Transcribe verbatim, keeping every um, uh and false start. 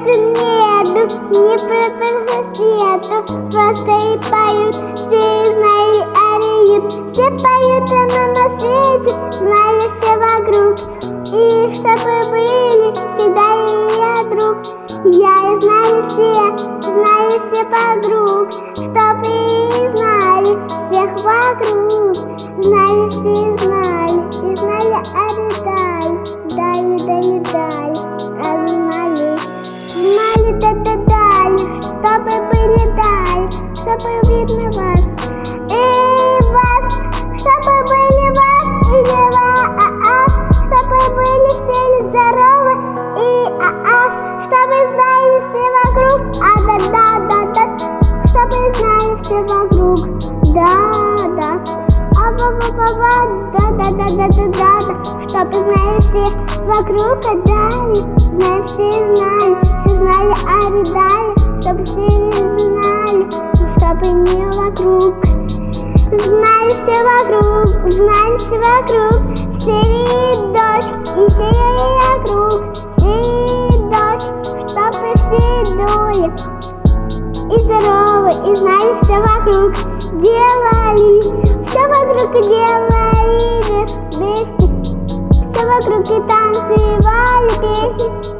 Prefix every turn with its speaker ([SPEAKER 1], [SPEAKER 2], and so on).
[SPEAKER 1] это нету, не про просвету, просто и поют, все и знали, ареют. Все поют, оно на свете, знали все вокруг. И чтобы были всегда и я друг. Я и знали все, знали все подруг, чтоб и знали всех вокруг. Знали все и знали, и знали, а дали, дали, дали, дали, а знали. Знали, да, да, дали, чтобы были дали, чтобы видно вас и вас, чтобы были вас и вас, чтобы были все здоровы и аас, чтобы знали все вокруг, а да, да, да, да, чтобы знали все вокруг, да, да, а ба ба ба ба, да, да, да, да, да, да, да, чтобы знали все вокруг, а дали, знали все знали, все знали, а дали, чтобы все знали, чтобы не вокруг. Знали все вокруг, знали все вокруг, все и дождь, и все и округ, все и дождь, чтобы все дули и здоровы, и знали все вокруг, делали, все вокруг и делали вместе, все вокруг и танцевали песни.